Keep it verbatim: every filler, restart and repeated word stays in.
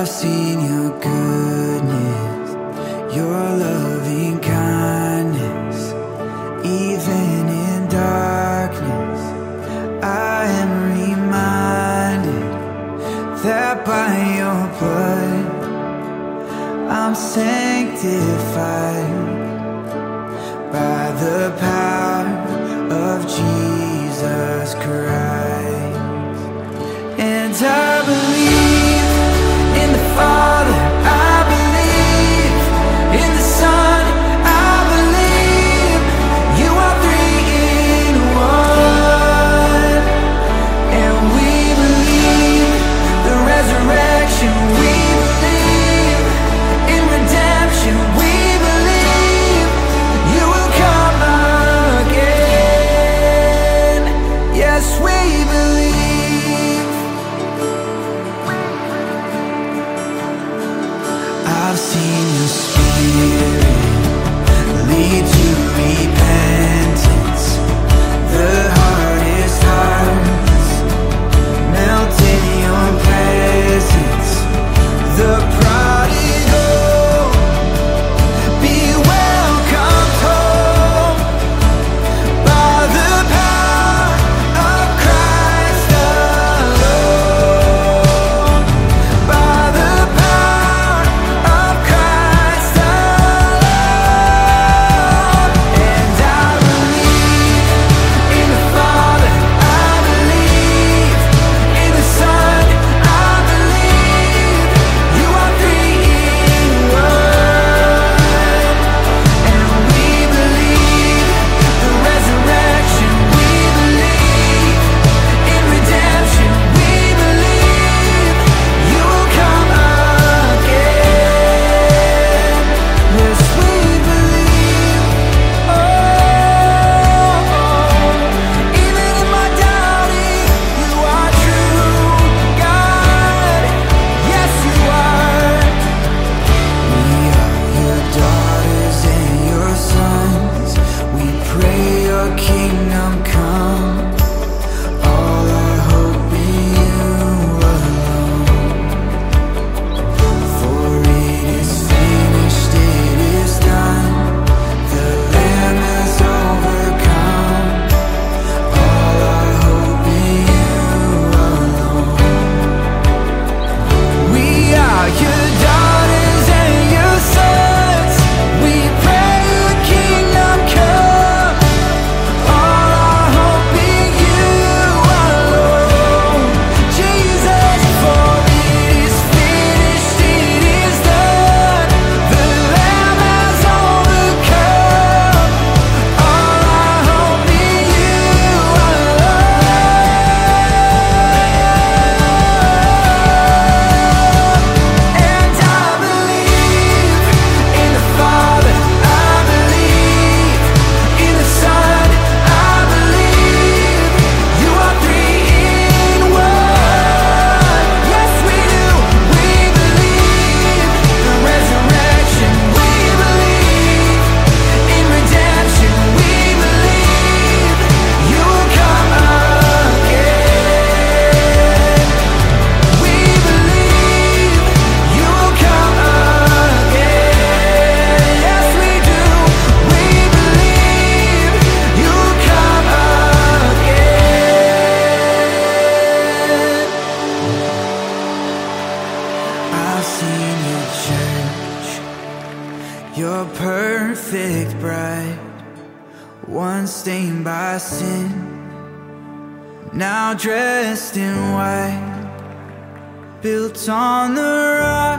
I've seen your goodness, your loving kindness. Even in darkness, I am reminded that by your blood I'm sanctified by the power of Jesus Christ. And I believe in the Father, I believe in the Son, I believe you are three in one. And we believe the resurrection, we believe in redemption, we believe you will come again. Yes, we believe. I've seen your spirit lead to repentance. The hardest hearts melt in your presence. The prodigal be welcomed home by the power of Christ alone. By the power of Christ alone. And I believe in the Father, I believe in the Son, I believe you are three in one. And we believe the resurrection, we believe in redemption, we believe you will come again. Yes, we believe. Oh, even in my doubting, you are true, God. Yes, you are. We are your daughters and your sons. We pray your kingdom come. All our hope in you alone. For it is finished, it is done. The Lamb has overcome. All our hope in you alone. We are your daughters and your sons. We pray your kingdom come. All our hope in you alone. Jesus, for it is finished, it is done. The Lamb has overcome. All our hope in you alone. And I believe in the Father, I believe in the Son, I believe you are three in one. Yes, we do. We believe the resurrection, we believe in redemption, we believe you will come again. We believe you will come again. Yes, we do. We believe you will come again. I've seen your church, your perfect bride, once stained by sin, now dressed in white, built on the rock